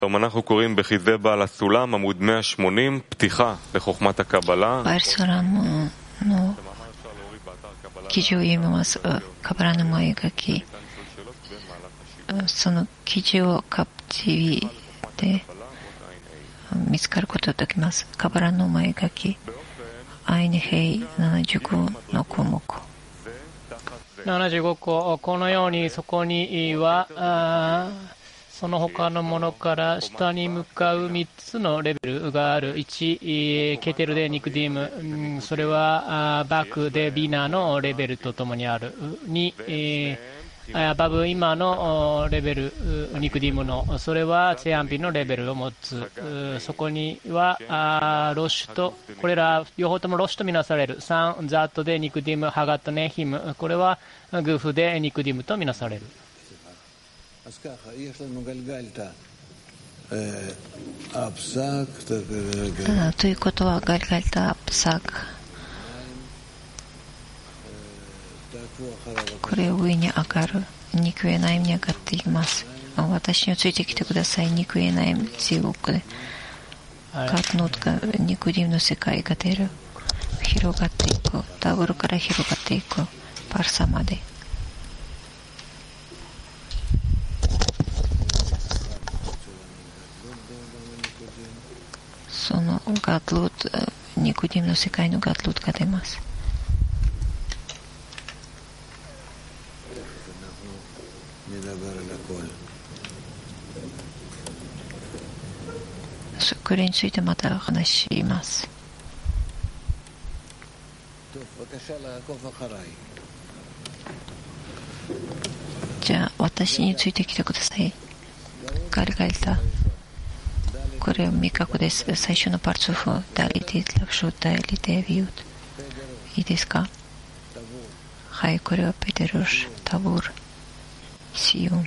היום אנחנו קוראים בחיזה בעל הסולם, עמוד 180, פתיחה לחוכמת הקבלה. バルサラムの記事を読みます。カバラの前書き。その記事をカプチビで見つかることができます。カバラの前書き。アイネヘイ75の項目。 75項、このようにそこにはその他のものから下に向かう3つのレベルがある。1、ケテルでニクディム、それはバクでビナのレベルとともにある。2、バブ今のレベルニクディムの、それはツェアンピのレベルを持つ。そこにはロシュと、これら両方ともロシュとみなされる。3、ザットでニクディム、ハガットネヒム、これはグフでニクディムとみなされる。 ということはガリガリタアプサク、これを上に上がる。肉エナイムに上がっていきます。私についてきてください。肉エナイム中国でカートノートが肉ディムの世界が出る。広がっていく。ダブルから広がっていく。パルサまで。そのガッロード、ニコディムの世界のガッロードが出ます。これについてまた話します。じゃあ私についてきてください。ガリガリタ、これは味覚です。最初のパルツフ、ダリティ、ラブシュ、ダリテビュート。いいですか？はい、これはペテルシ、タブール、シユン。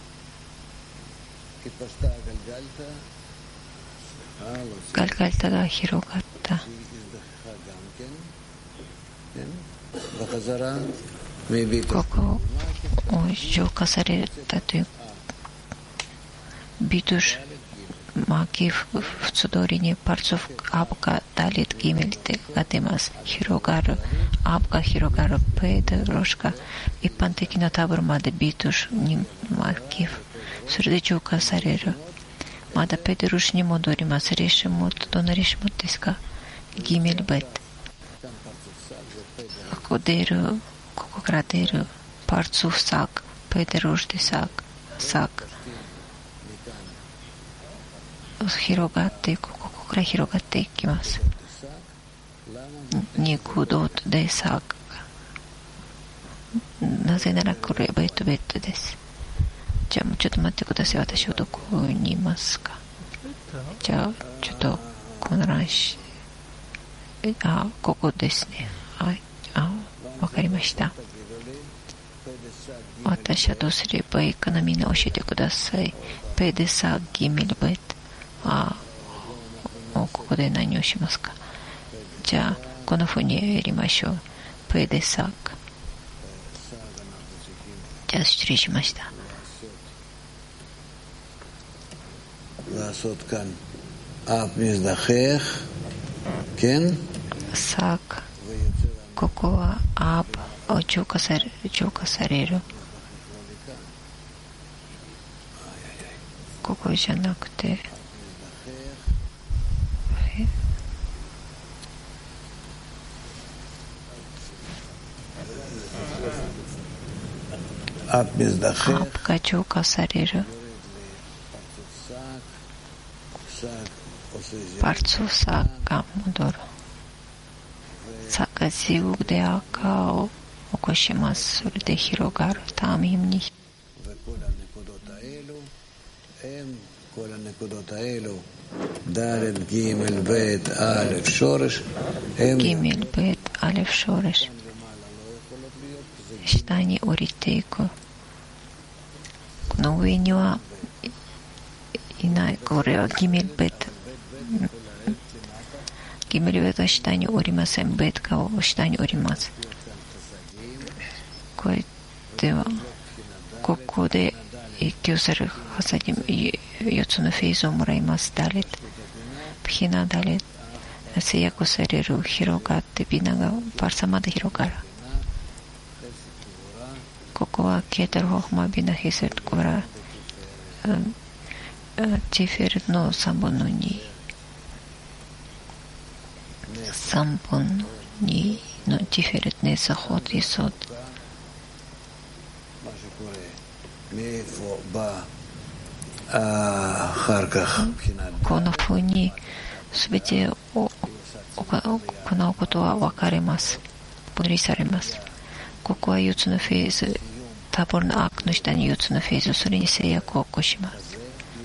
ガリガリタが広がった。ここを浄化されたというビトゥシマキフ普通通りにパルツフアブカダリットギメリテが出ます。広がる、アブが広がる、ペイドロシカ、一般的なタブルまでビトゥシにマキフ、それで浄化される。まだペテルシに戻ります。レシモト、どのレシモトですか？ギメルベット。ここ出る、ここから出る、パルツフサーク、ペテルシでサーク、広がっていく。ここから広がっていきます。肉ドートでサーク。なぜならこれベッドです。じゃあもうちょっと待ってください。私はどこにいますか？じゃあちょっと混乱し、ここですね。はい、わかりました。私はどうすればいいかな、みんな教えてください。ペデサギミルベット。もうここで何をしますか？じゃあこのふうにやりましょう。ペデサーク。じゃあ失礼しました。サーク、ここはアーブを浄化される。ここじゃなくてアーブが浄化される。パルツサーが戻る。サーがジウで赤を起こします。それで広がる。ターミムにギメルベートアレフショーレシ、下に降りていく。この上にはいない。これはギメルベート。ギメルベートは下に降りません。ベートが下に降ります。これではここで影響される重に4つのフェーズをもらいます。ダレット、ビナダレット、制約される、広がってビナがパルサまで広がる。ここはケータルホフマビナヘセルトからチフェルの3分の2、3分の2のチフェルトネサホティソート。このふうに全てを行うことは分かれます。分離されます。ここは4つのフェーズ、タボルのアークの下に4つのフェーズ、それに制約を起こします。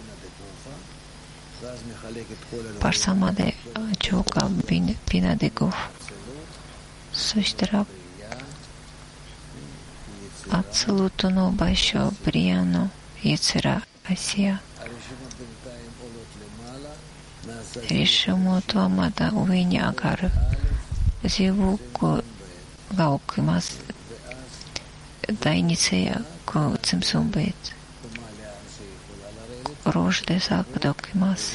パルサまで浄化ビナで5分、そしたらアツルートの場所、ブリアのイツラアシア、リシュモトはまだ上に上がる。ゼブクが起きます。第二制約ツムスンベツローシュデサークで起きます。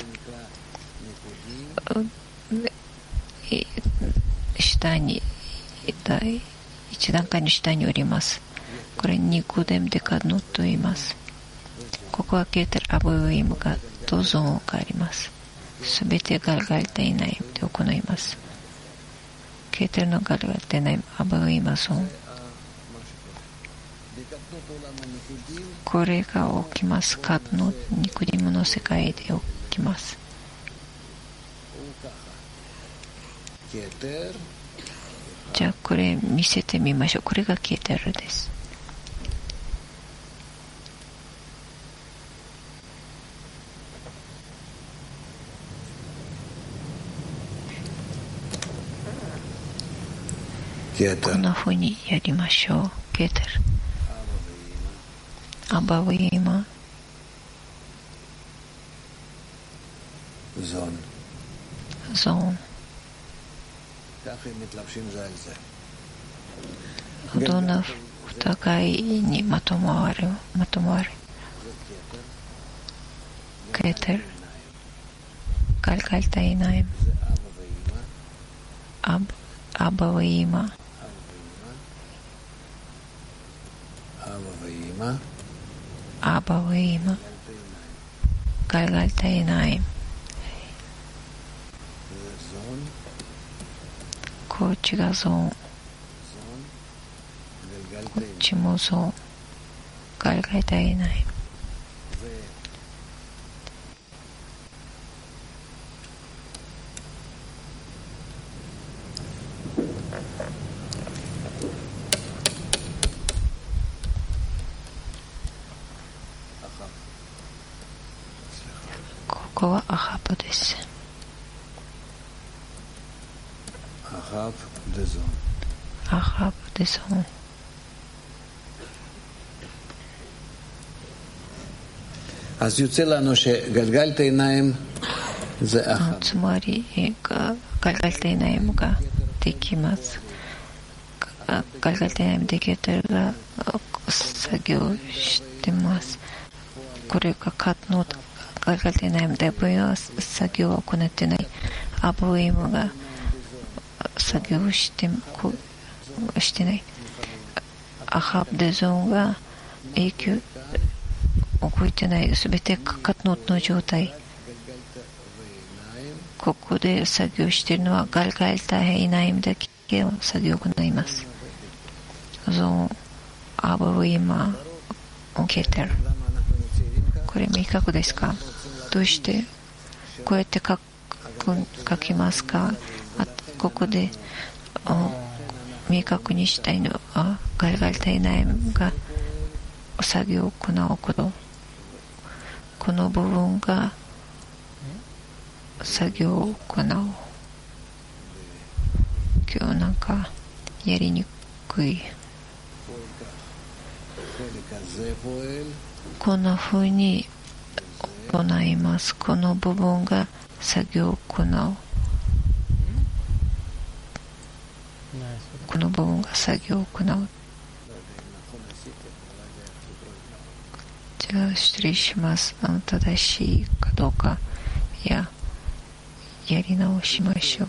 下に第1段階の下におります。これニコデムデカノと言います。ここはケーテルアブウイムがとゾーンがあります。すべてガルガルテイナイムで行います。ケーテルのガルガルテイナイムアブウイムゾーン、これが起きます。カッのニコディムの世界で起きます。じゃあこれ見せてみましょう。これがケーテルです。こんな風にやりましょう。ケーテルアバウィーマゾーン、どんな互いにまとまわるケーテルガルガルタイナイムアバウィーマアバウィーマガルガルタイナイム、こっちがゾーン、こっちもゾーン、ガルガルタイナイム、ここはアハブです。アハブでゾーン。つまりガルガルテイナイムができます。ガルガルテイナイムできてるが作業してます。これがカットのガルガルテイナイムで V は作業を行ってない。アブイムが作業してない。アハブデゾーンが影響動いてない。すべてカットの状態。ここで作業しているのはガルガルテイナイムだけを作業を行います。ゾーンアブイマーケーテル、これ明確ですか？どうしてこうやって書きますか？ここで明確にしたいのはガルガルテイナイムが作業を行うこと、この部分が作業を行う。今日なんかやりにくい。こんな風に行います。この部分が作業を行う。この部分が作業を行う。じじゃあ失礼します。正しいかどうかやり直しましょ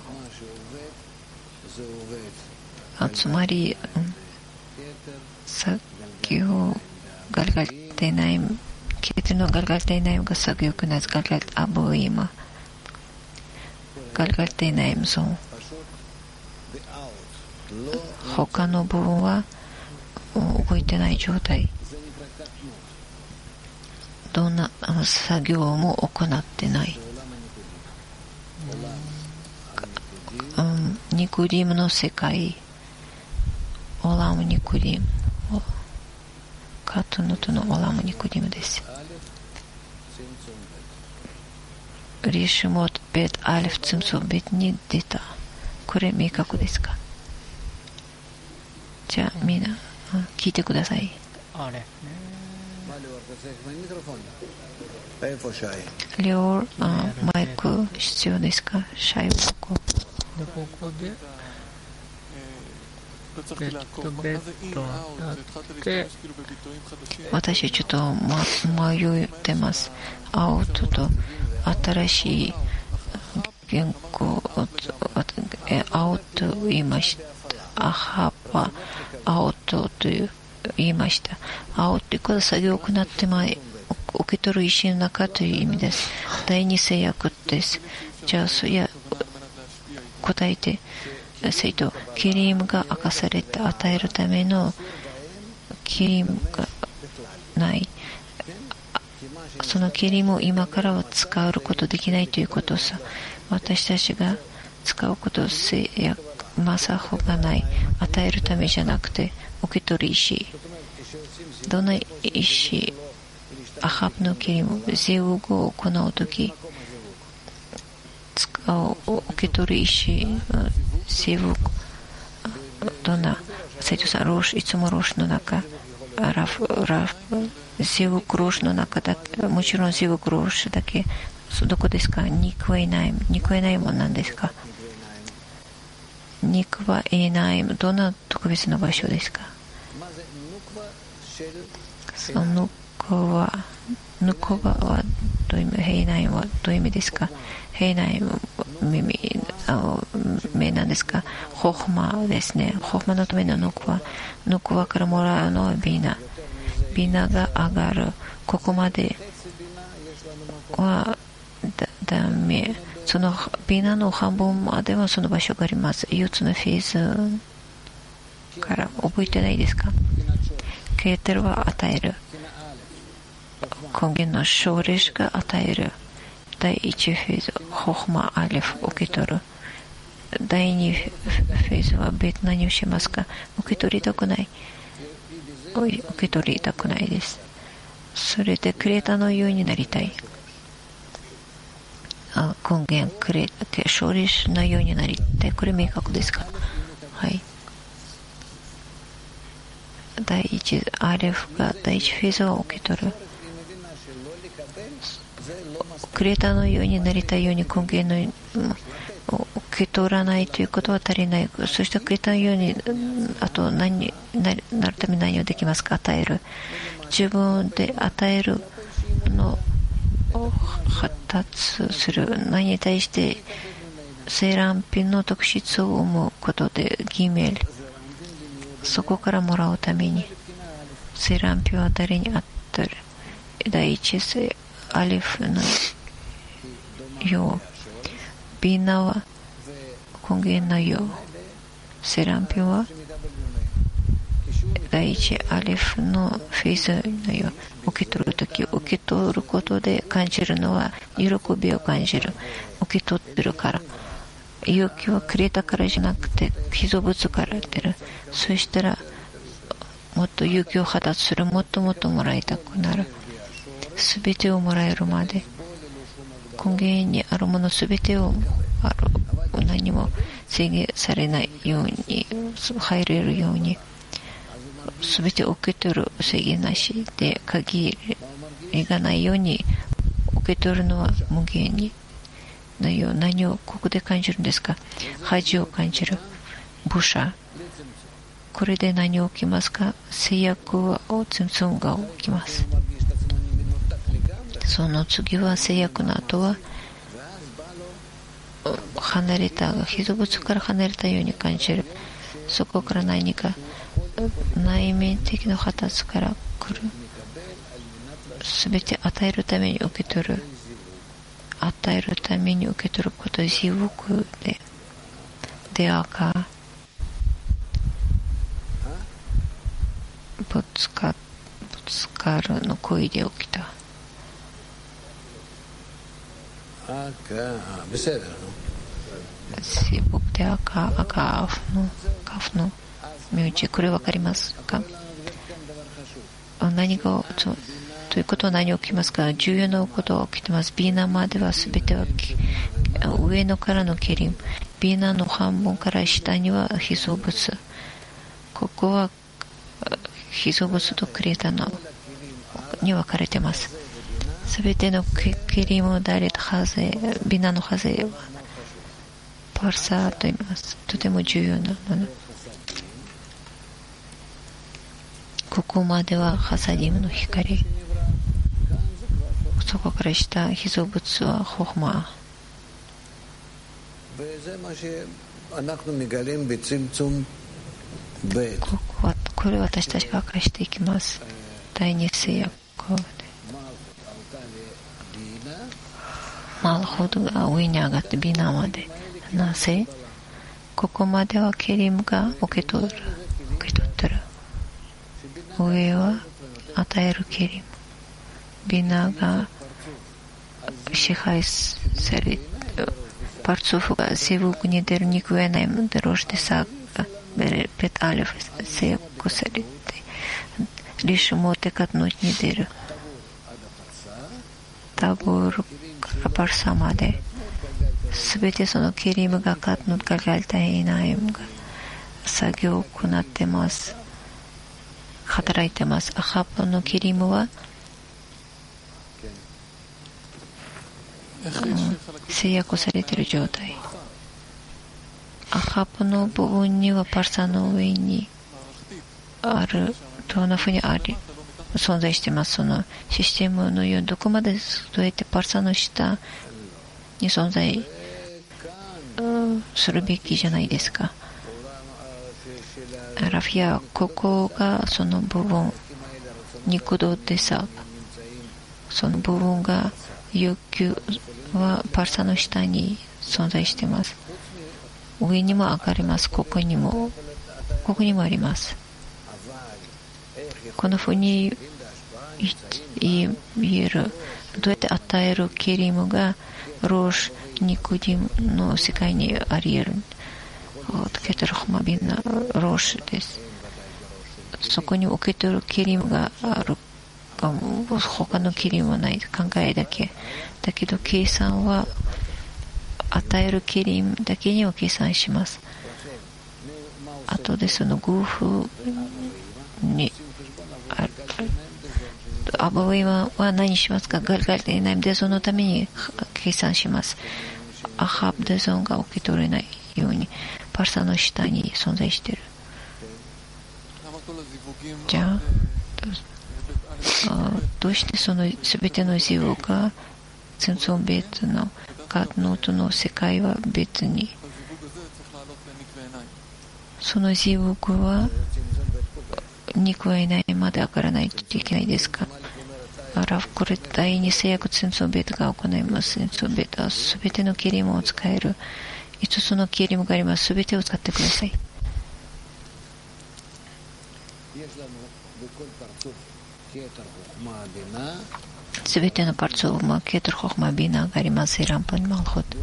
う。つまり、作業galgalteinaim Kitno galgalteinaimが作業くなずgalgal abo ima galgalteinaim zon他の部分は動いてない状態、どんな作業も行ってない。ニクリムの世界、オラムニクリム、カトノトのオラムニクリムです。リシュモトベッアレフツムソベッに出た。これ明確ですか？じゃあみんな聞いてください。両マイク必要ですか？シャイはここでベッドだって私ちょっと迷ってます。アウトと新しい原稿アウト言いました。アハはアウトと言いました。アウトということは作業を行って受け取る意思の中という意味です。第二制約です。じゃあそりゃ答えて生徒キリムが明かされて与えるためのキリムがない、そのキリムを今からは使うことできないということさ。私たちが使うこと制約マサホがない、与えるためじゃなくて受け取る意思、どの意思アハブのキリムゼウ語を行うとき受け取る意思セウどんな生徒さんローシいつもローシの中ラフセウクローシの中だけ、もちろんセウクローシだけどこですか？肉はいないもんなんですか？肉はいない、どんな特別な場所ですか？そのヌコバはどういう意味、ヘイナイムはどういう意味ですか？ヘイナイム目なんですか？ホフマですね。ホフマのためのヌコバからもらうのはビナが上がる。ここまではダメ。そのビナの半分まではその場所があります。4つのフェーズから覚えてないですか？ケーテルは与える、根源の勝利しか与える。第1フェーズホフマアレフ受け取る。第2フェーズは別何をしますか？受け取りたくないです。それでクレーターのようになりたい。根源クレーター勝利のようになりたい。これ明確ですか？はい。第1アレフが第1フェーズを受け取る。クレーターのようになりたいように根源の受け取らないということは足りない。そしてクレーターのようにあと何になるために何をできますか？与える。自分で与えるのを発達する。何に対してセーランピンの特質を生むことでギメル、そこからもらうためにセーランピンは誰に与える。第一世アリフのよう、ビーナは根源のよう、セランピンは第一アリフのフェーズのよう、受け取るとき、受け取ることで感じるのは喜びを感じる。受け取ってるから。勇気はくれたからじゃなくて被造物から出る。そしたらもっと勇気を発達する。もっともっともらいたくなる。すべてをもらえるまで、根源にあるものすべてを何も制限されないように入れるように、すべてを受け取る制限なしで限りがないように受け取るのは無限にのよう。何をここで感じるんですか？恥を感じる。ブシャ。これで何起きますか？制約はツンツンが起きます。 その次は制約の後は離れた被造物から離れたように感じる。そこから何か内面的な形から来る。すべて与えるために受け取る。与えるために受け取ること、地獄で出会うかぶつかるの行為で起きた。僕でカフの身内、これ分かりますか？何がということは何起きますか？重要なことが起きてます。ビーナまでは全ては上のからのケリム、ビーナの半分から下には被造物。ここは被造物とクリエイターのに分かれています。全てのケリム、ダレット、ハゼ、ビーナのハゼはパルサーと言います。とても重要なもの。ここまではハサディムの光。そこから下、被造物はホフマ。これを私たちが明かしていきます。第二制約でマルホドが上に上がってビナまで。なぜ？ここまではケリムが受け取ってる。上は与えるケリム。ビナが支配される。パルツォフが西北に出るに食えないものでロシデサがベタアレフ制約されてリシュモテカのに出る。タボールからパルサまで。すべてそのケリムがカットのガガルタイナイムが作業を行ってます。働いてます。アハプのケリムは、制約されている状態。アハプの部分にはパルサの上にある、どんなふうにあり存在しています。そのシステムのようにどこまでどうやってパルサの下に存在するべきじゃないですか。ラフィアはここがその部分、肉道でさ、その部分が欲求はパルサの下に存在しています。上にも上がります。ここにもあります。このふうに言える。どうやって与えるケリムがローシュ肉ディムの世界にあり得る。ケテルホマビンなローシュです。そこに受け取るケリムがあるかも、他のケリムはない。考えだけだけど計算は与えるケリムだけには計算します。あとでそのグーフにアバウェイは何しますか？ガルガルでないでそのために計算します。アハブデゾンが受け取れないようにパルサの下に存在している。じゃあどうしてその全てのジウがツンツンベーツのガーノートの世界は別にそのジウは肉はいないまで上がらないといけないですか？これ第二制約ツンツンベータが行います。ツンツンベータはすべてのケリムを使える。5つのケリムがあります。すべてを使ってください。すべてのパルツォケートルホフマビナがあります。ランプンマルホト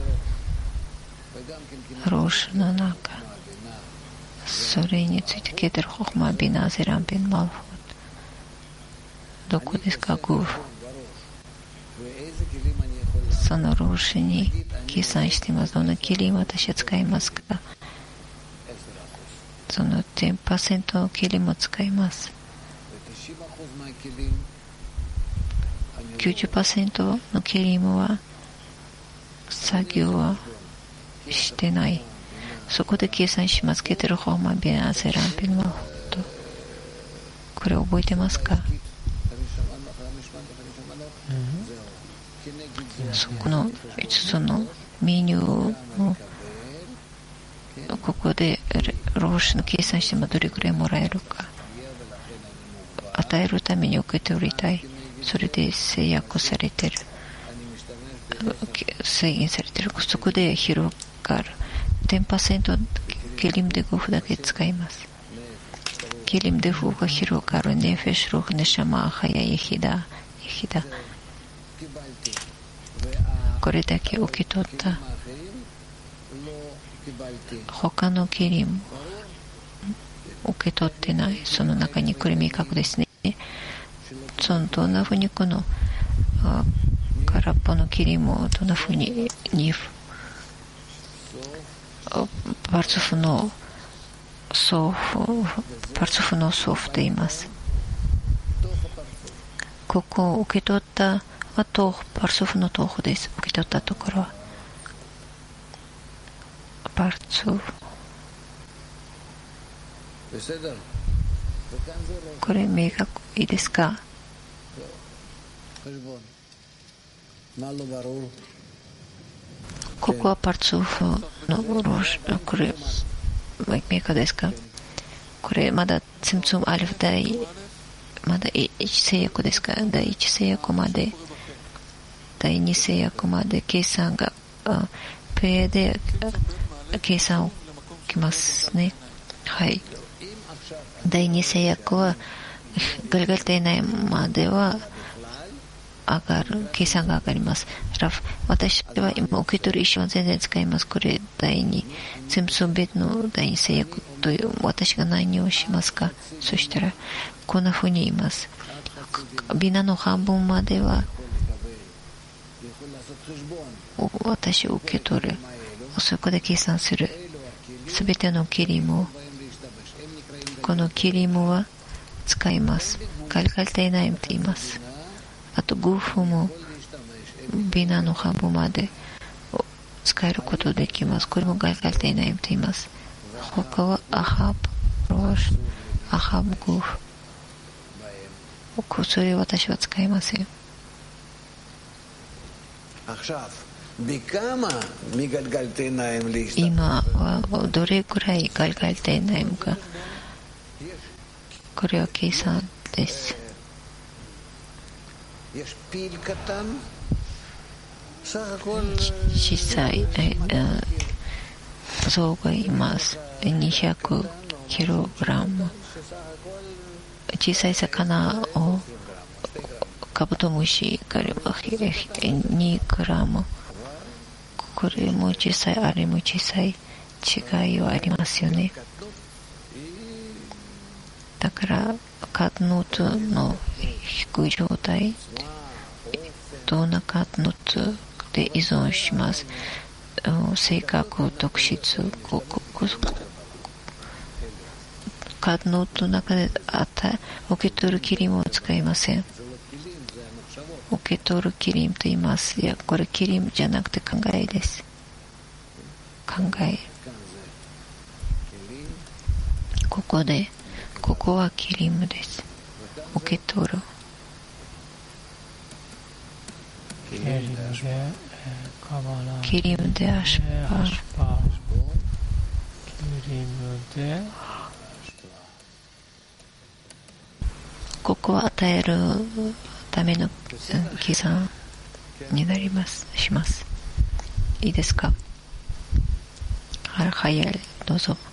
ローシュの中、それについてケートルホフマビナゼランピンマルホトどこですか？グーフ。そのローシュに計算しています。どのケリム私は使いますか？その 10% のケリムを使います。90% のケリムは作業はしてない。そこで計算します。ケテルホーマビナセランピンマホト。これ覚えてますか？ そこの5つのメニューをここで労使の計算してもどれくらいもらえるか、与えるために受け取りたい、それで制約されてる、制限されてる、そこで広がる 10% ケリムで5分だけ使います。ケリムで5が広がるネフェシュロフネシャマアハヤイヒダ、これだけ受け取った。他のケリム受け取ってない。その中にこれ明確ですね。どんなふうにこの空っぽのケリムをどんなふうにパルツフのソーフと言います。ここを受け取ったはパルツフの豆腐です。受け取ったところはパルツフ、これ明確いいですか。ここはパルツフのこれ明確ですか。これまだツムツムアリフまだ1制約ですか。第1制約まで第2制約まで計算がペイで計算をきますね。はい。第2制約はガリガリ体内までは上がる、計算が上がります。私は今受け取る意思は全然使います。これ第2ツムツムベの第2制約という、私が何をしますか。そしたらこんな風に言います。ビナの半分までは私を受け取る、そこで計算するすべてのキリムを、このキリムは使います。ガリガリ体内と言います。あとグーフもビナの半分まで使えることできます。これもガリガリ体内と言います。他はアハブ、ローシ、アハブ、グーフ、それを私は使いません。今はどれくらいガリガリ体内か、これは計算です。小さい象がいます。200キログラム。小さい魚をカブトムシが2グラム。これも小さい、あれも小さい、違いはありますよね。だからカードノートの低い状態、どんなカードノートで依存します。性格、特質、カードノートの中で受け取るキリムを使いません。受け取るキリムと言います。いや、これキリムじゃなくて考えです。考え。ここはキリムです。受け取る。キリムでアシュパ。キリムで。ここは与えるための計算になります。します。いいですか。はい、どうぞ。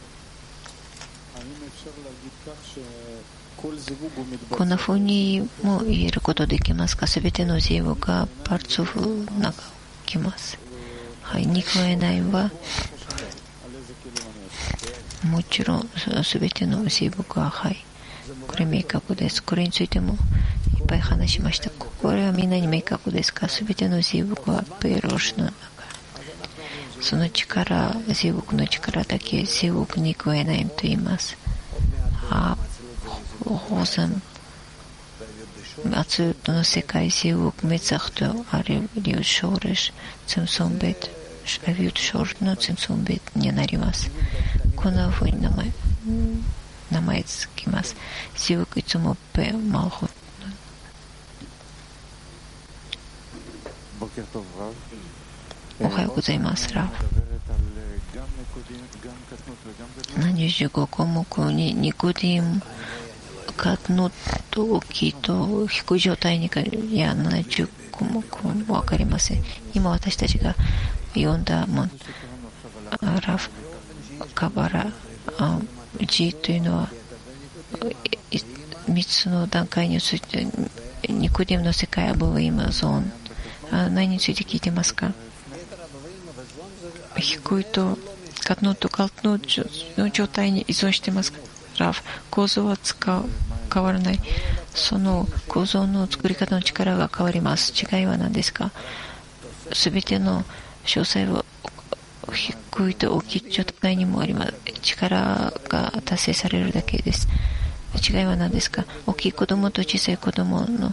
こんな風にも言えることできますか。すべてのゼブがパルツフの中をきます。はい、ニクエナイはもちろんすべてのゼブが、はい、これ明確です。これについてもいっぱい話しました。これはみんなに明確ですか。すべてのゼブがペロシの中、その力、ゼブの力だけゼブニクエナイと言います。호선 아츠도 세카이 세우к 메цахто ариу шореш цимсомбет шавют шортно цимсомбет не наримас. こんな風に名前つきます。セウクいつもペマホおはようございます。ラブ75項目にニコディムカッノと大きいと低い状態にいや70項目も分かりません。今私たちが読んだもんラフカバラ G というのは3つの段階についてニコディムの世界アブウイマゾーン何について聞いてますか。低いとカッノとカッノの状態に依存してますか。ラフ構造は変わらない。その構造の作り方の力が変わります。違いは何ですか。すべての詳細は低いと大きい状態にもあります。力が達成されるだけです。違いは何ですか。大きい子供と小さい子供の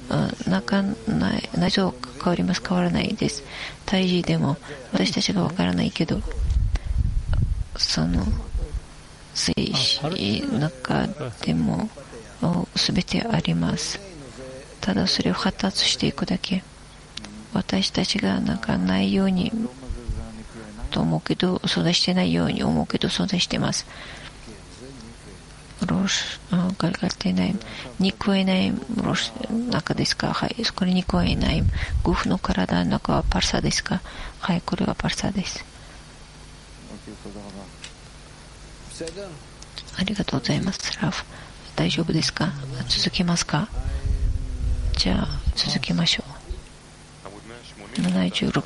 内臓変わります。変わらないです。胎児でも私たちが分からないけどその精子の中でも全てあります。ただそれを発達していくだけ。私たちがないようにと思うけど存在してないように思うけど存在してます。ロシガルガテナイム肉エナイムロシ中ですか。はい、これ肉エナイムグフの体の中はパルサですか。はい、これはパルサです。ありがとうございます。ラフ大丈夫ですか。続けますか。じゃあ続けましょう。76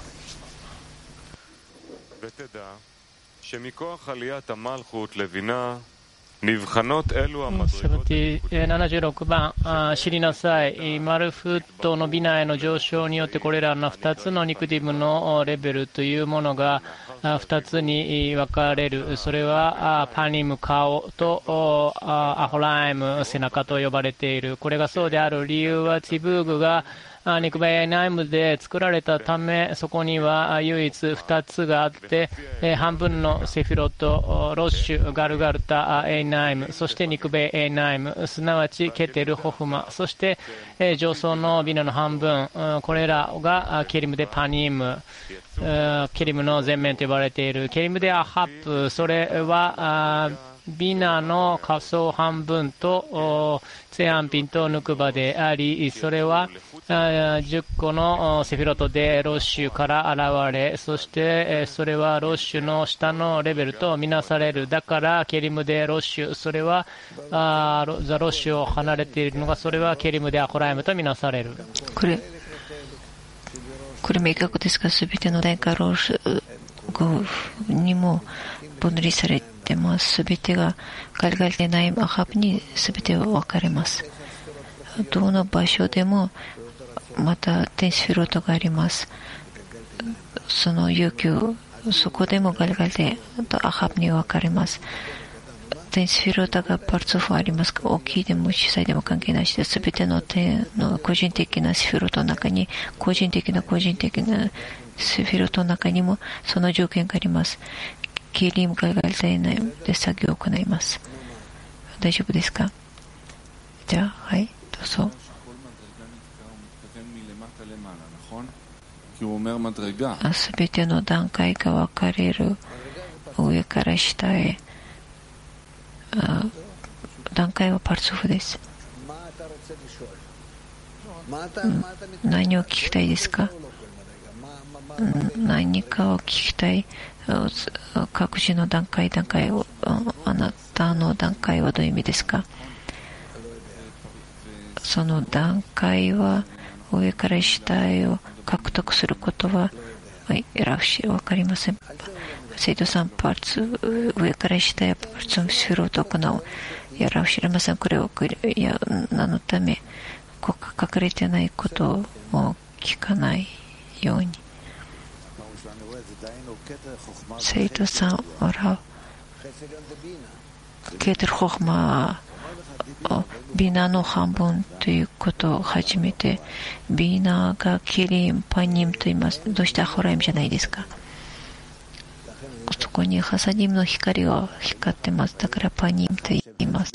76番知りなさい。マルフットのビナへの上昇によってこれらの2つのニクディムのレベルというものが2つに分かれる。それはパニム顔とアホライム背中と呼ばれている。これがそうである理由はチブーグがニクベエナイムで作られたため、そこには唯一2つがあって、半分のセフィロとロッシュ、ガルガルタ、エイナイム、そしてニクベエナイム、すなわちケテル、ホフマ、そして上層のビナの半分、これらがケリムでパニム、ケリムの前面と呼ばれている。ケリムでアハップ、それはビナの下層半分とツェアンピンとヌクバであり、それは10個のセフィロトでロッシュから現れ、そしてそれはロッシュの下のレベルとみなされる。だからケリムでロッシュ、それはザ・ロッシュを離れているのが、それはケリムでアコライムとみなされる。 これ明確ですが、すべての段階ロッシュにも分離されてます。すべてがガルガルでないアハブにすべては分かれます。どの場所でもまた天使フィロトがあります。その要求、そこでもガルガルでアハブに分かれます。天使フィロトがパルツフありますか。大きいでも小さいでも関係なしで、すべての天の個人的なスフィロトの中に個人的なスフィロトの中にもその条件があります。キリムガルガルでないで作業を行います。大丈夫ですか。じゃあはい、どうぞ。すべての段階が分かれる。上から下へ段階はパルツフです。何を聞きたいですか。何かを聞きたい。各自の段階をあなたの段階はどういう意味ですか。その段階は上から下へを獲得することは分かりません。生徒さんパーツ上から下へパーツのスフィロトを行う。いや知りません。これを何のため書かれてないことを聞かないように。生徒さんはケーテルホフマビナの半分ということを初めてビナがキリンパニムと言います。どうしてアホライムじゃないですか。そこにハサディムの光が光ってます。だからパニムと言います。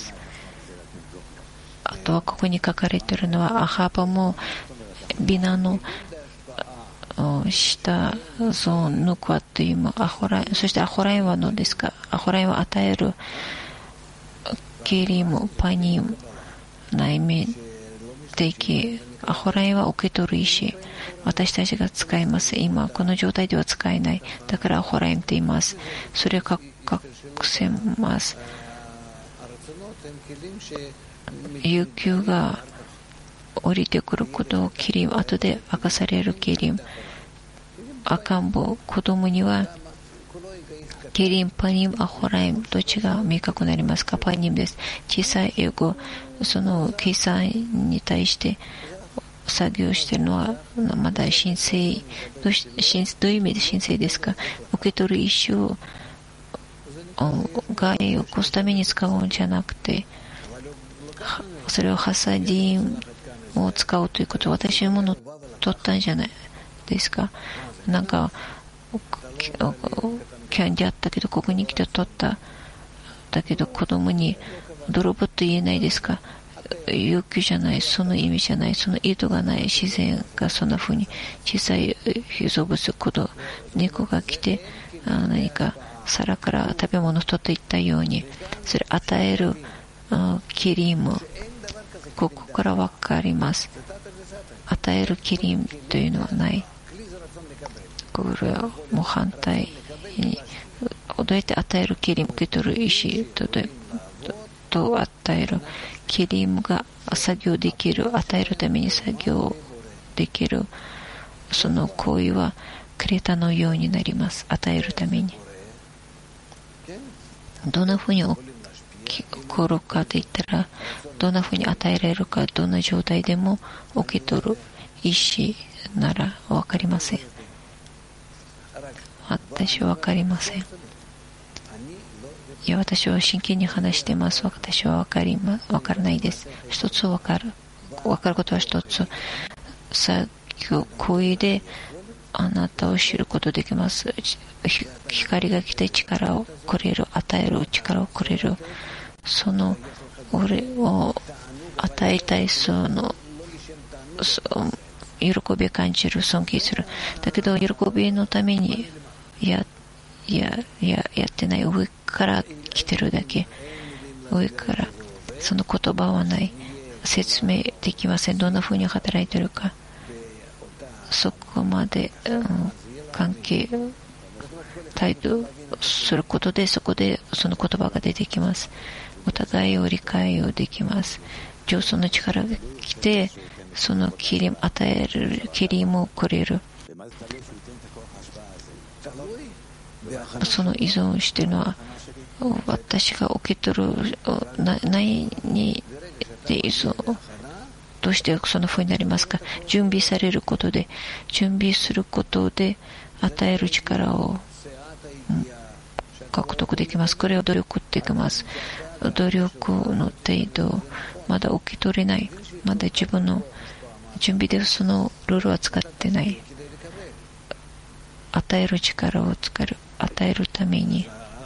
あとはここに書かれているのはアハバもビナの下ゾーン、ヌクワというアホライン、そしてアホラインは何ですか。アホラインは与えるケリム、パニム、内面的、アホラインは受け取る意思、私たちが使います。今この状態では使えない。だからアホラインと言います。それを隠せます。悠久が降りてくることをキリム、後で明かされるキリム、赤ん坊、子供にはキリム、パニム、アホライム、どっちが明確になりますか。パニムです。小さい英語、その計算に対して作業しているのはまだ神聖。どういう意味で神聖ですか。受け取る意思を害を起こすために使うんじゃなくて、それをハサディンを使うということ。私のものを取ったんじゃないですか。なんかキャンディあったけどここに来て取った。だけど子供に泥棒と言えないですか。要求じゃない、その意味じゃない、その意図がない。自然がそんな風に小さい被造物、猫が来て何か皿から食べ物を取っていったように、それ与えるキリム、ここから分かります。与えるキリムというのはない。これはもう反対に、どうやって与えるキリム、受け取る意思と与えるキリムが作業できる、与えるために作業できる、その行為はクレタのようになります。与えるためにどんなふうに起こるかといったら、どんなふうに与えられるか、どんな状態でも受け取る意思なら分かりません。私は分かりません。いや、私は真剣に話してます。私は分からないです。一つ分かることは一つ、作業行為であなたを知ることできます。光が来て力をくれる、与える力をくれる、その俺を与えたい、その喜びを感じる、尊敬する。だけど喜びのためにやってない。上から来てるだけ。上からその言葉はない。説明できません。どんな風に働いてるか。そこまで、関係態度することで、そこでその言葉が出てきます。お互いを理解をできます。上層の力が来て、そのキリム、与えるキリムをくれる。その依存しているのは、私が受け取る何にで依存、どうしてその風になりますか。準備されることで、準備することで与える力を獲得できます。これを努力できます。努力の程度まだ受け取れない。まだ自分の準備でそのルールは使ってない。与える力を使う、与えるために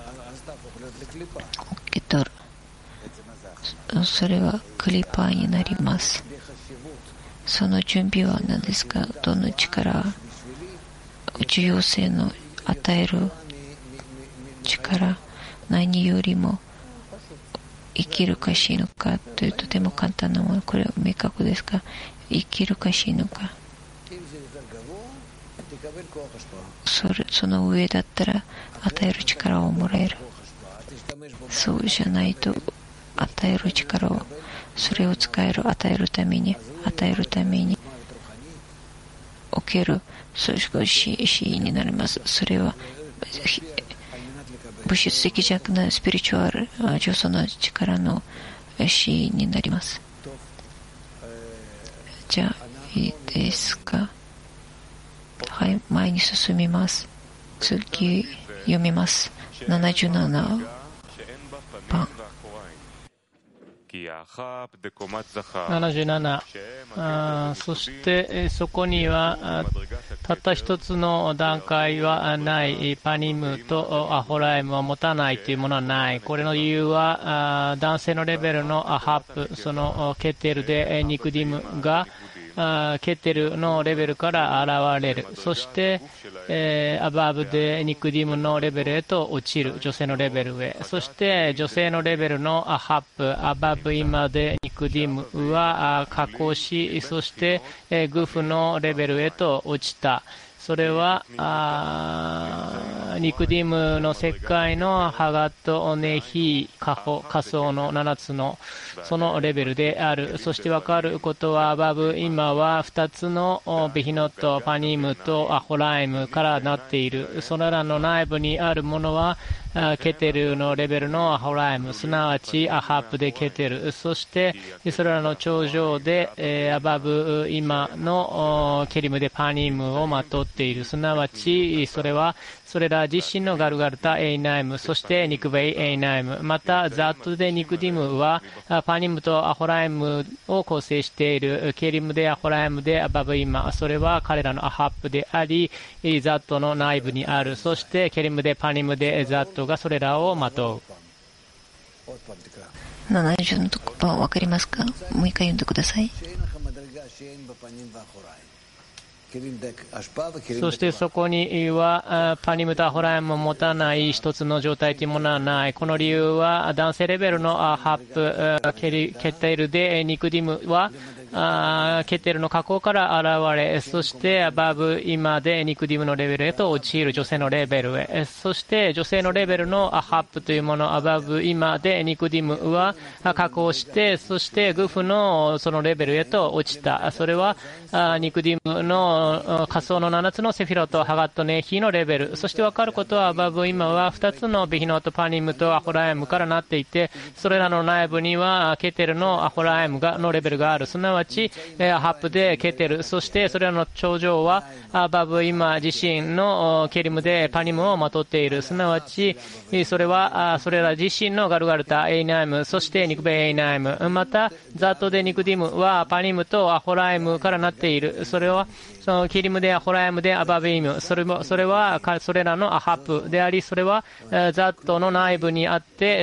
受け取る。それはクリパーになります。その準備は何ですか。どの力、重要性の与える力、何よりも生きるか死ぬかというとても簡単なもの。これは明確ですか。生きるか死ぬか。その上だったら与える力をもらえる。そうじゃないと与える力を、それを使える、与えるために受ける、それが死になります。それは物質的じゃなくスピリチュアル、上層の力の死になります。じゃあいいですか。はい、前に進みます。次読みます。77番。 77、そしてそこにはたった一つの段階はない。パニムとアホライムを持たないというものはない。これの理由は男性のレベルのハープ、そのケテルでニクディムがケテルのレベルから現れる。そして、アバブでニクディムのレベルへと落ちる。女性のレベルへ。そして女性のレベルのアハップ、アバブ今でニクディムは下降し、そしてグフのレベルへと落ちた。それはニクディムの世界のハガト、オネヒ、カホ、カソの7つのそのレベルである。そして分かることはアバブ今は2つのベヒノとパニムとアホライムからなっている。それらの内部にあるものはケテルのレベルのアホライム、すなわちアハップでケテル、そしてそれらの頂上でアバブ今のケリムでパニムをまとっている。すなわちそれはそれら自身のガルガルタ・エイナイム、そしてニクベイ・エイナイム、またザットでニクディムはパニムとアホライムを構成している。ケリムでアホライムでアバブ今、それは彼らのアハップであり、ザットの内部にある。そしてケリムでパニムでザットがそれらをまとう。 70のところ分かりますか？もう一回読んでください。 そしてそこにはパニムとアホライムを持たない一つの状態というものはない。この理由は男性レベルのハップ、ケテルでニクディムはケテルの下降から現れ、そしてアバブ今でニクディムのレベルへと陥る。女性のレベルへ。そして女性のレベルのハップというもの、アバブ今でニクディムは下降して、そしてグフのそのレベルへと落ちた。それはニクディムの仮想の7つのセフィロとハガットネヒのレベル。そして分かることはアバブ今は2つのベヒノとパニムとアホライムからなっていて、それらの内部にはケテルのアホライムのレベルがある。すなわちハップでケテル、そしてそれらの頂上はアバブ今自身のケリムでパニムをまとっている。すなわちそれはそれら自身のガルガルタ、エイナイム、そしてニクベイエイナイム、またザートでニクディムはパニムとアホライムからなっている。それはそのケリムでアホライムでアバブイム、それはそれらのアハップであり、それはザットの内部にあって、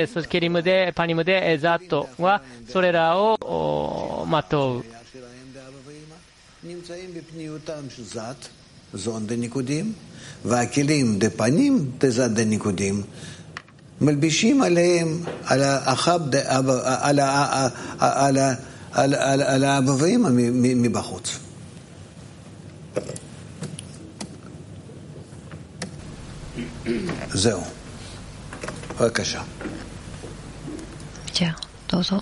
ケリムでパニムでザットはそれらをまとう。 נמצאים בפניותם של זת, זון דניקודים, והכלים דפנים דזת דניקודים, מלבישים עליהם על האבבים מבחוץ. זהו. בבקשה. じゃあどうぞ。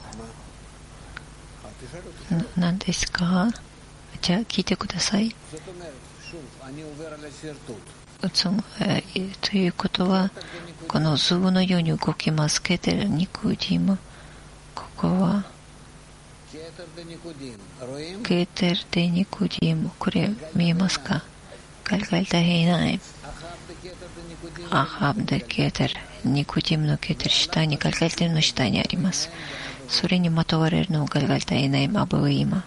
何ですか？じゃあ聞いてください。ということはこの粒のように動きます。ケテル、ニクディム、ここはケテルでニクディム、これ見えますか？ガルガルタヘイナイム、アハブでケテル、ニクディムのケテル、下にガルガルタの下にあります。それにまとわれるのがガルガルタヘイナイム、アブウイマ、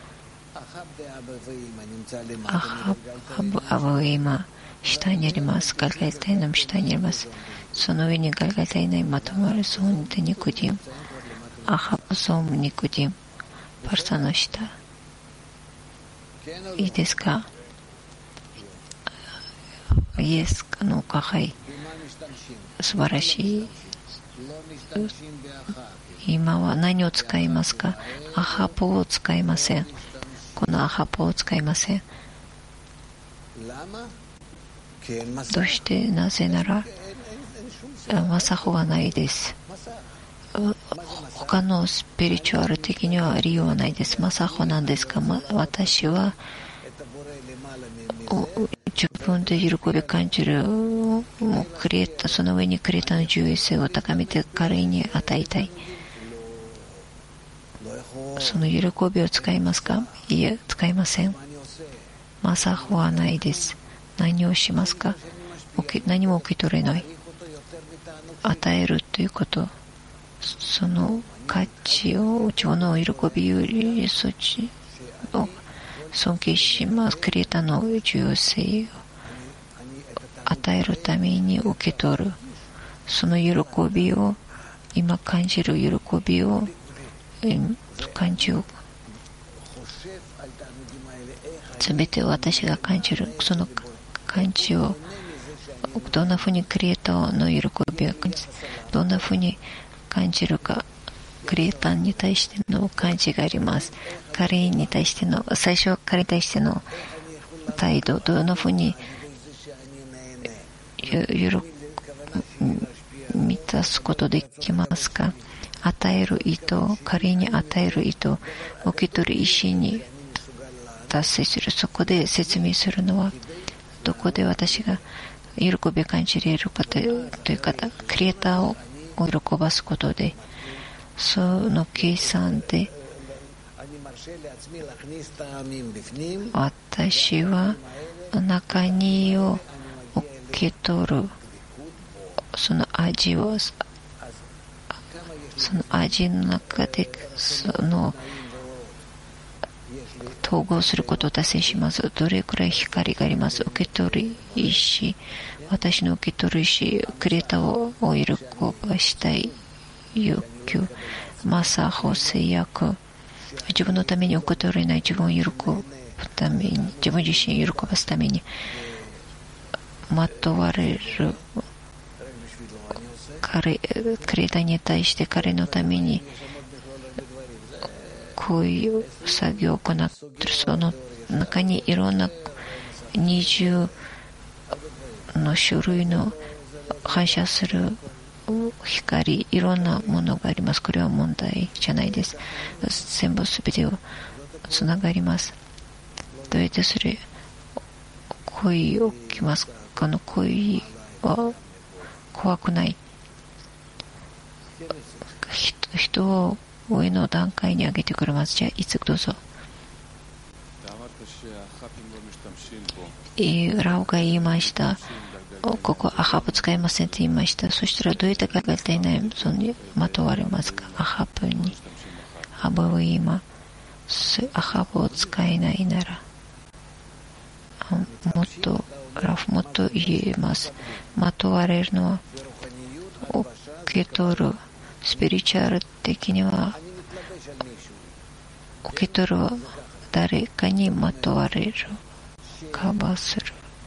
アハブアブウイマ、下にあります。ガルガルタイの下にあります。その上にガルガルタイのまとまるゾーンでニクディム、アハブゾーンニクディム、パルサの下。いいですか？イエスかのか、はい。素晴らしい。今は何を使いますか？アハポを使いません。このアハポを使いません。どうして？なぜならマサホはないです。他のスピリチュアル的には理由はないです。マサホなんですか？私は自分で喜び感じるクリエイター、その上にクリエイターの重要性を高めて彼に与えたい。その喜びを使いますか？いえ、使いません。マサホはないです。何をしますか？何も受け取れない。与えるということ、その価値を、自分の喜びよりそっちを尊敬します。クリエイターの重要性を与えるために受け取る。その喜びを、今感じる喜びを感じる。 すべてを私が感じる、その感じをどんなふうにクリエイターの喜びをどんなふうに感じるか、クリエイターに対しての感じがあります。彼に対しての、最初は彼に対しての態度、どんなふうに満たすことできますか。与える意図、彼に与える意図、受け取る意思に達成する。そこで説明するのは、どこで私が喜びを感じれるかという方、クリエイターを喜ばすことで、その計算で私は中にを受け取る、その味を、その味の中で統合することを達成します。どれくらい光があります。受け取る意思、私の受け取る意思、クリエイターを喜ばしたい欲求、マサホ制約、自分のために受け取れない自分を喜ぶために、自分自身を喜ばすためにまとわれるクリエイターに対して、彼のためにこういう作業を行っている。その中にいろんな20の種類の反射する光、いろんなものがあります。これは問題じゃないです。全部すべてをつながります。どうやってそれ恋起きますか。の恋は怖くない。人を上の段階に上げてくれます。じゃあいつどうぞ。ラオが言いました。ここアハブ使いませんって言いました。そしたらどういった考えていないそにまとわれますか。アハブにアブは今アハブを使えないならもっと言えます。まとわれるのは受け取る。スピリチュアル的には受け取るは誰かにまとわれる、カバーする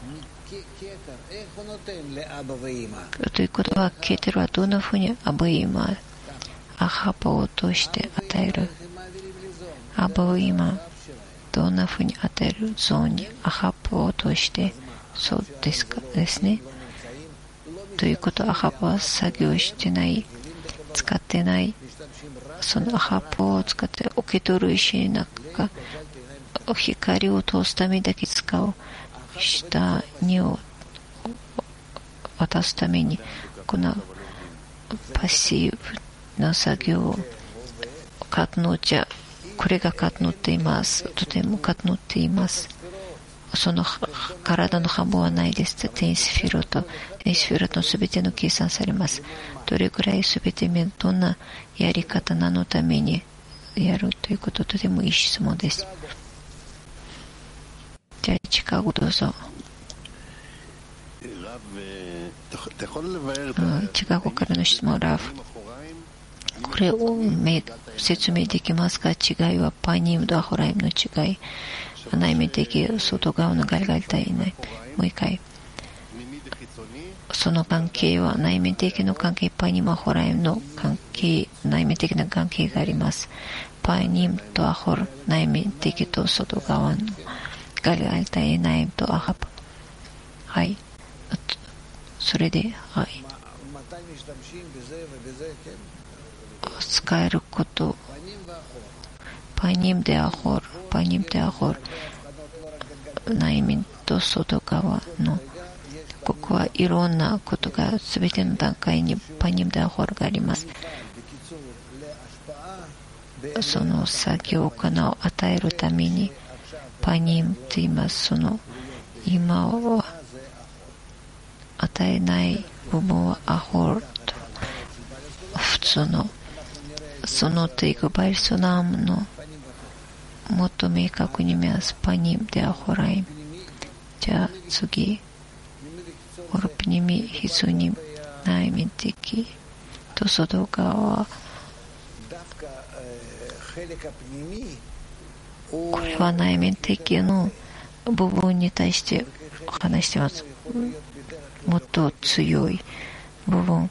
ということは、ケーテルはどんなふうにアブイマ、アハバを通して与える。アブイマどんなふうに与える。ゾーンにアハバを通して、そうですかですね。ということは、アハバは作業してない、使ってない。そのアハバを使って受け取る石の中、光を通すためだけ使う。下にを渡すために、このパッシブな作業をカトノじゃ、これがカトノっています。とてもカトノっています。その体の半分はないです。テンスフィロトのすべての計算されます。どれくらいすべてどんなやり方なのためにやるということ、とてもいい質問です。じゃあシカゴどうぞ。シカゴからの質問、ラフ。これを説明できますか。違いはパニムとアホライムの違い。内面的外側のガリガリ体内。もう一回。その関係は内面的な関係、パニムアホライムの関係、内面的な関係があります。パニムとアホラ、内面的と外側のガリガリ体内とアハブ。はい。それで、はい。使えること。パニムでアホル、内面と外側の、ここはいろんなことがすべての段階にパニムでアホルがあります。その作業を与えるためにパニムと言います。その今は与えない部分はアホルと、普通のそのテイクバイソナムのもっと明確に見ます。パニムでアホライム。じゃあ次、オルピニミ、ヒズニ内面的と外側は、これは内面的の部分に対して話してます。もっと強い部分、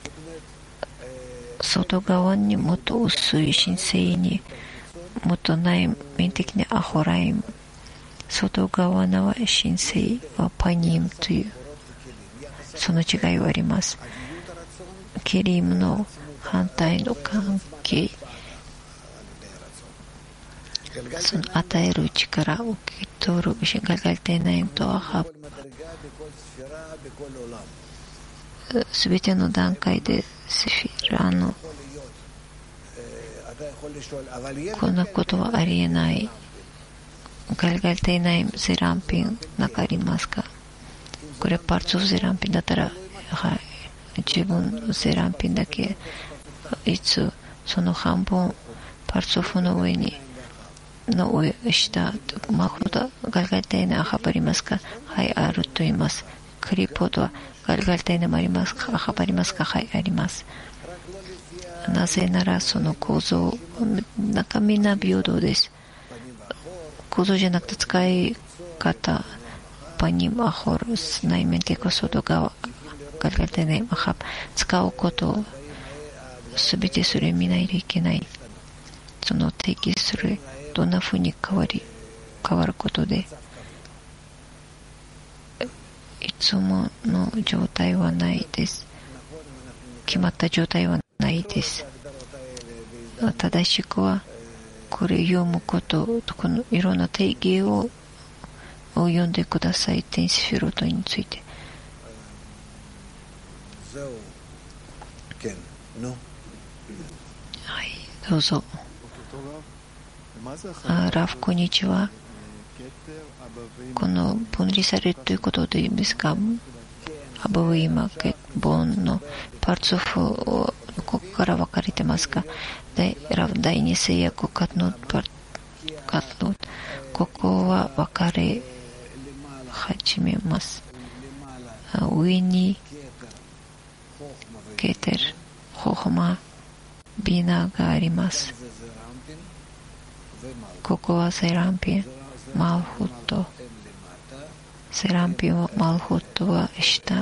外側にもっと薄い神聖に、もっと内面的にアホライム、外側のは神聖はパニムという、その違いはあります。ケリムの反対の関係、その与える力を受け取るガルガルテナイムとアハブ、すべての段階でセフィラのこんなことはありえない。ガルガルテナイムゼランピンなんかありますか？これパーツオフゼランピンだったら、はい、自分のゼランピンだけいつその半分パーツオフの上にの上下マフダガルガルテイナーはありますか？はい、あると言います。クリポードはガルガルテイナーもありますか？はありますか？はい、あります。なぜならその構造中みんな平等です。構造じゃなくて使い方、パニマホルス内面的外側ガルガルテイナーは使うことをすべてそれ見ないといけない。その定義するどんな風に変わることでいつもの状態はないです。決まった状態はないです。正しくはこれ読むことこのいろんな定義を読んでください。天使フィロトについて。はい、どうぞ。ラフこんにちは。この分離されるということでいいですか？アブウィマケボンのパーツオフをここから分かれてますか？第二制約カッノここは分かれ始めます。上にケテルホホマビナがあります。ここはセランピンマルフット、セランピンはマルフットは下、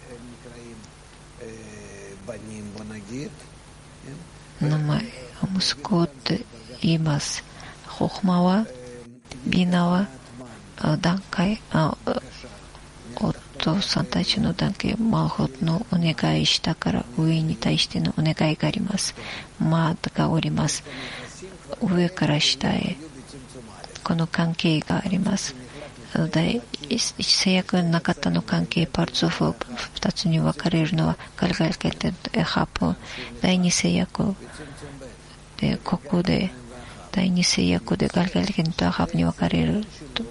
名前息子って言います。ホフマはビナは段階お父さんたちの段階マルフットのお願い下から上に対してのお願いがあります。マーがおります。上から下へこの関係があります。制約がなかったの関係パーツオフ2つに分かれるのはガルガルケテとハプ第二制約でここで第二制約でガルガルケテとハプに分かれると、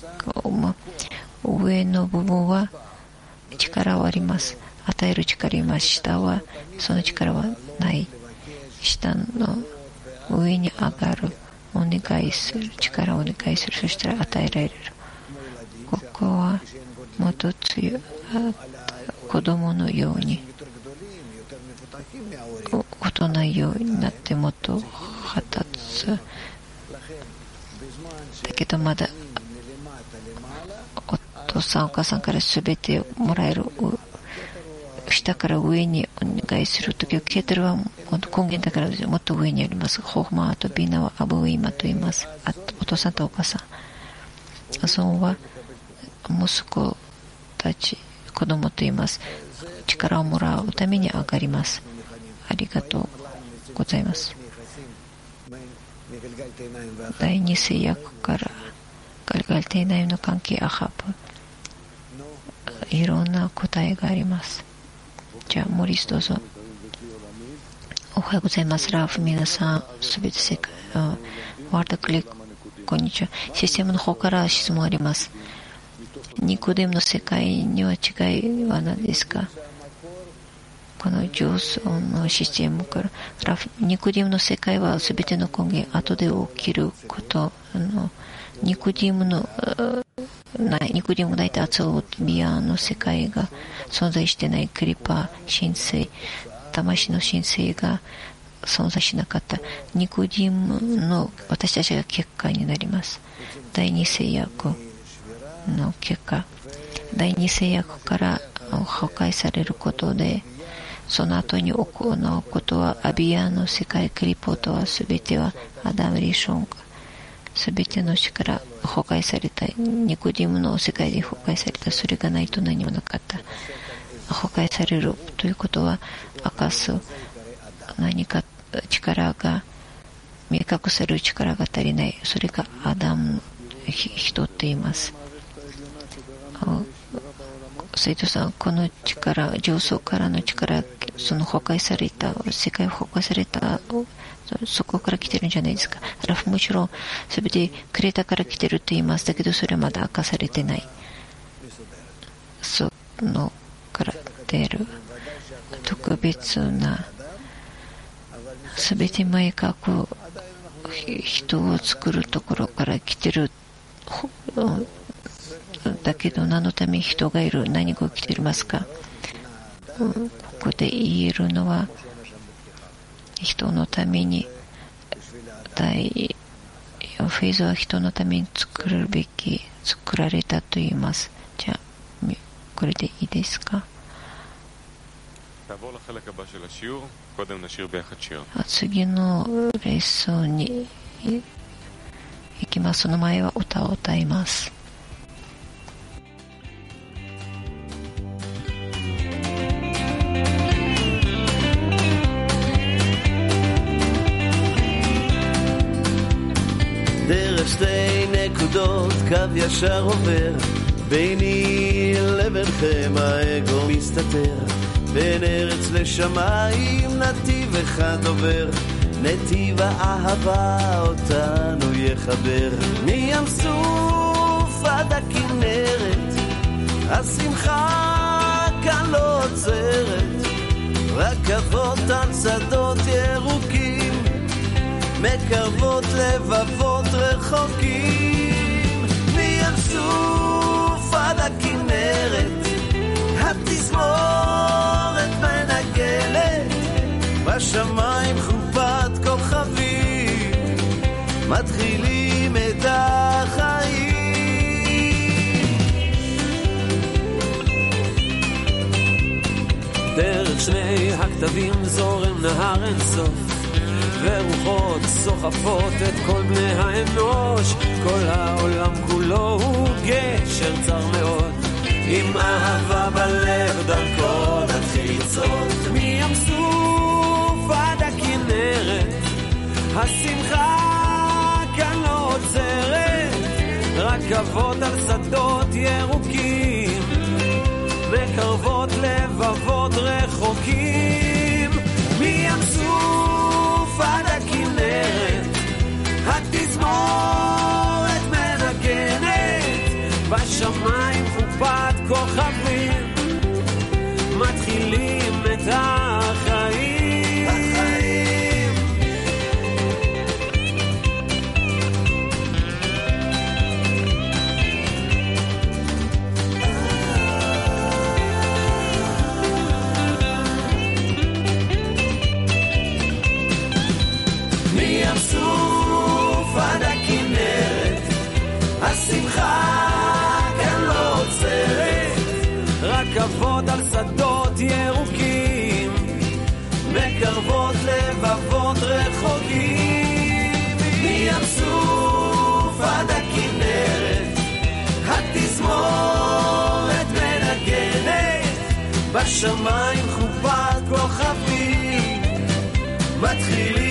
上の部分は力はあります。与える力います。下はその力はない。下の上に上がるお願いする力をお願いする。そしたら与えられる。ここはもっと強い子供のように大人ようになってもっと発達だけどまだお父さんお母さんから全てもらえる。下から上にお願いするときはケーテルは根源だからもっと上にあります。ホフマーとビナはアブウィーマと言います。お父さんとお母さん。そのは息子たち子供と言います。力をもらうために上がります。ありがとうございます。第二制約からガルガルテイナイの関係アハブいろんな答えがあります。じゃあモリスどうぞ。おはようございます。ラーフ皆さんすべて世界ワールドクリックこんにちは。システムの方から質問あります。ニコデムの世界には違いは何ですか？この上層のシステムからニコデムの世界はすべての根源後で起きることニコデム大体アツオビアの世界が存在してないクリパー神聖魂の神聖が存在しなかったニコデムの私たちが結果になります。第二制約の結果、第二制約から破壊されることで、その後に行うことはアビアの世界クリポートは全てはアダム・リションが全ての力破壊された、ニコディムの世界で破壊された、それがないと何もなかった。破壊されるということは明かす何か力が見隠せる力が足りない、それがアダム人と言います。斉藤さん、この力、上層からの力、その破壊された世界を破壊された、そこから来てるんじゃないですか。むしろ全てクレータから来てると言います。だけどそれはまだ明かされてない。そのから出る特別な全て明確人を作るところから来てる。だけど何のために人がいる、何が起きていますか。ここで言えるのは人のために、第4フェーズは人のために作るべき、作られたと言います。じゃあこれでいいですか。次のレッスンに行きます。その前は歌を歌います。 דרך שתי נקודות קו ישר עובר, ביני לבינכם האגו מסתתר, בין ארץ לשמיים נתיב אחד עובר, נתיב האהבה אותנו יחבר. מים סוף עד הכנרת, השמחה כאן לא עוצרת, רכבות על שדות ירוקים, מקרבות לבבות רחוקים. מים סוף עד הכנרת, התזמורת מנגנת, בשמיים חופת כוכבים, מתחילים את החיים. דרך שני הכתבים זורם נהר אינסוף, ורוחות סוחפות את כל בני האנוש, כל העולם כולו הוא גשר צר מאוד, עם אהבה בלב דרכו נתחיל לצעוד. מים סוף עד הכנרת, השמחה כאן לא עוצרת, רכבות על שדות ירוקים, מקרבות לבבות רחוקים. מים סוף עד הכנרת, התזמורת מנגנת, בשמיים חופת כוכבים, מתחילים את החיים. מים סוף עד הכנרת, השמחה כאן לא עוצרת, רכבות על שדות ירוקים, מקרבות לבבות רחוקים. מים סוף עד הכנרת, התזמורת מנגנת, בשמיים חופת כוכבים, מתחילים